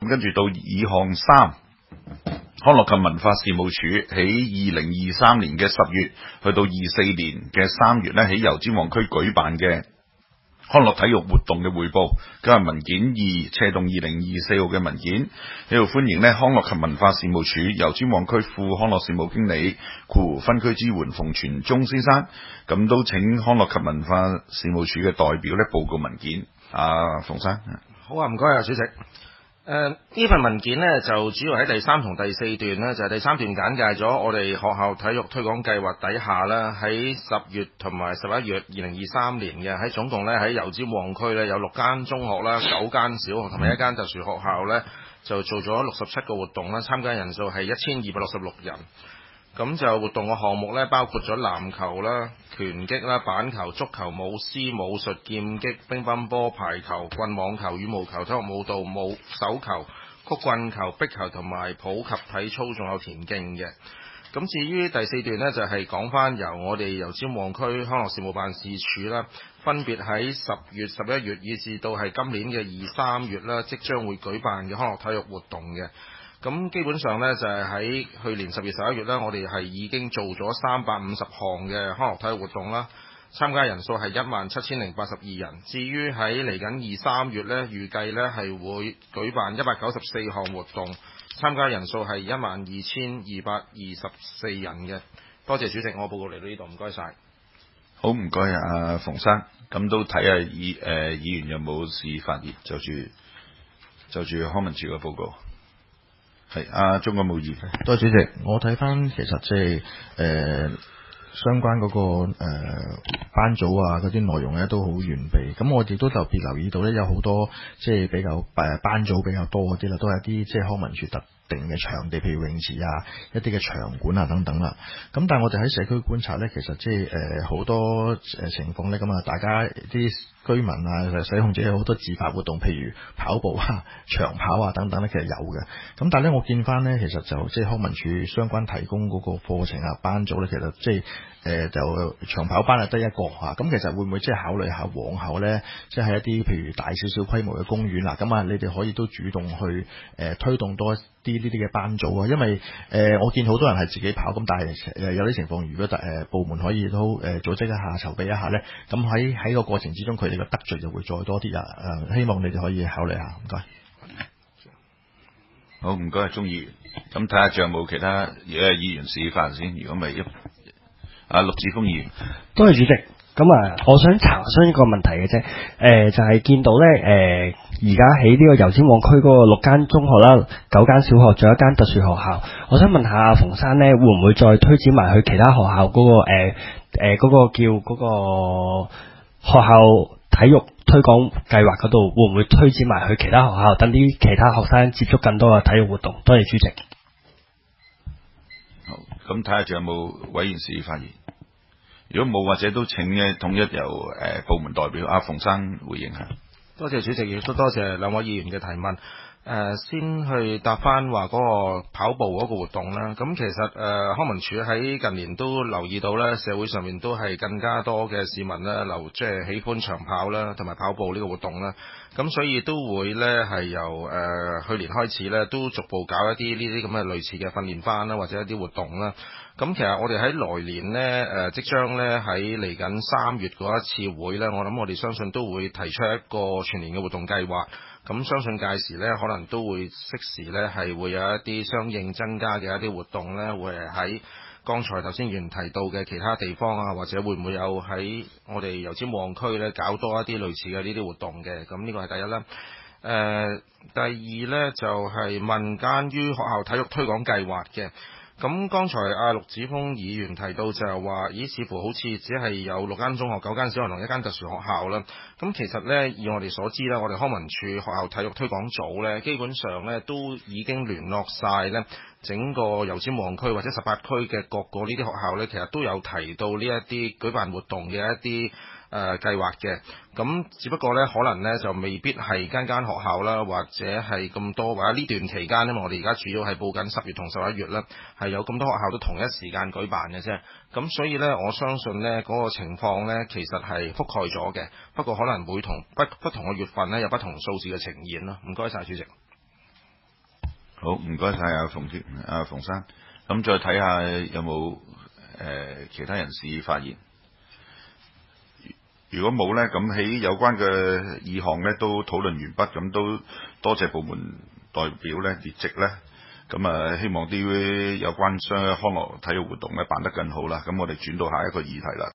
咁跟住到2項3。康樂及文化事務署喺2023年嘅10月去到24年嘅3月咧，喺油尖旺區舉辦嘅康樂體育活動嘅匯報，今日文件2斜動2024號嘅文件喺度歡迎咧，康樂及文化事務署油尖旺區副康樂事務經理分區支援馮傳忠先生，咁都請康樂及文化事務署嘅代表咧報告文件。馮生， 好啊，唔該啊，主席。呢份文件呢，就主要喺第3同第4段呢，就係第3段簡介咗我哋學校體育推廣計劃底下啦，喺10月同埋11月2023年嘅，喺總共呢，喺油尖旺區呢，有6間中學啦、9間小學同埋1間特殊學校呢，就做咗67個活動啦，參加人數係1266人。咁就活動嘅項目呢，包括咗籃球啦、拳擊啦、板球、足球、舞獅、武術、劍擊、乒乓波、排球、棍網球、羽毛球、體育舞蹈、手球、曲棍球、壁球同埋普及體操，仲有田徑嘅。咁至於第4段呢，就係講翻由我哋油尖旺區康樂事務辦事處啦，分別喺10月、11月以至到係今年嘅2、3月啦，即將會舉辦嘅康樂體育活動嘅。咁基本上呢，就係喺去年10月、11月呢，我哋係已經做咗350項嘅康樂體育活動啦，參加人數係17,082人。至於喺嚟緊2、3月呢，預計呢係會舉辦194項活動，參加人數係12,224人嘅。多謝主席，我報告嚟到呢度，唔該晒。 好，唔該啊，馮生。咁都睇下議員有冇事發言，就住康文署嘅報告。係鍾國武議員。 多謝主席，我睇翻其實即係相關嗰個班組啊嗰啲內容咧都好完備，咁我哋都特別留意到咧有好多即係比較班組比較多嗰啲啦，都係啲即係康文署特定嘅場地，譬如泳池啊、一啲嘅場館啊等等啦。咁但係我哋喺社區觀察咧，其實即係好多情況咧，咁啊大家啲居民啊、使用者有好多自發活動，譬如跑步啊、長跑啊等等咧，其實有嘅。咁但係咧，我見翻咧，其實就即係康文署相關提供嗰個課程啊、班組咧，其實即係就長跑班係得一個嚇。咁其實會唔會即係考慮下往後咧，即係一啲譬如大少少規模嘅公園啦，咁啊，你哋可以都主動去推動多啲呢啲嘅班組啊，因為我見好多人係自己跑，咁但係有啲情況，如果部門可以都組織一下、籌備一下咧，咁喺個過程之中，佢哋嘅得罪就會再多啲啊！希望你哋可以考慮下，唔該。 好，唔該，鍾議員。咁睇下仲有冇其他議員示範先。如果唔係，陸志峰議員。 多謝主席。咁我想查詢一個問題嘅啫，就係見到咧，而家喺呢個油尖旺區嗰個6間中學啦、9間小學，仲有1間特殊學校。我想問下馮生咧，會唔會再推展埋去其他學校嗰個嗰個叫嗰個學校體育推廣計劃嗰度，會唔會推展埋去其他學校，等啲其他學生接觸更多嘅體育活動？多謝主席。 好，咁睇下仲有冇委員示發言。如果冇，或者都請統一由部門代表馮生回應下。 多謝主席，亦都多謝兩位議員嘅提問。先去答翻話嗰個跑步嗰個活動啦。咁其實康文署喺近年都留意到咧，社會上面都係更加多嘅市民咧即係喜歡長跑啦，同埋跑步呢個活動啦。咁所以都會咧係由去年開始咧，都逐步搞一啲呢啲咁嘅類似嘅訓練班啦，或者一啲活動啦。咁其實我哋喺來年呢，即將呢喺嚟緊3月嗰一次會呢，我諗我哋相信都會提出一個全年嘅活動計劃。咁相信屆時呢，可能都會適時呢係會有一啲相應增加嘅一啲活動呢，會係喺剛才頭先議員提到嘅其他地方啊，或者會唔會有喺我哋油尖旺區呢搞多一啲類似嘅呢啲活動嘅。咁呢個係第一啦。第二呢，就係民間於學校體育推廣計劃嘅。咁剛才陸子峰議員提到就係話，似乎好似只係有6間中學、9間小學同1間特殊學校啦。咁其實呢，以我哋所知呢，我哋康文署學校體育推廣組呢，基本上呢都已經聯絡晒呢整個油尖旺區或者18區嘅各個呢啲學校呢，其實都有提到呢一啲舉辦活動嘅一啲計劃嘅。咁只不過呢，可能呢就未必係間學校啦，或者係咁多，或者呢段期間，因為我哋而家主要係報緊10月同11月啦，係有咁多學校都同一時間舉辦嘅啫。咁所以呢，我相信呢嗰個情況呢，其實係覆蓋咗嘅。不過可能會同不同嘅月份呢，有不同數字嘅呈現咯。唔該晒主席。 好，唔該晒馮生。咁再睇下有冇其他人士發言。如果冇呢，咁喺有關嘅議項呢都討論完畢，咁都多謝部門代表呢列席呢。咁希望啲有關康樂體育活動呢辦得更好啦。咁我哋轉到下一個議題啦。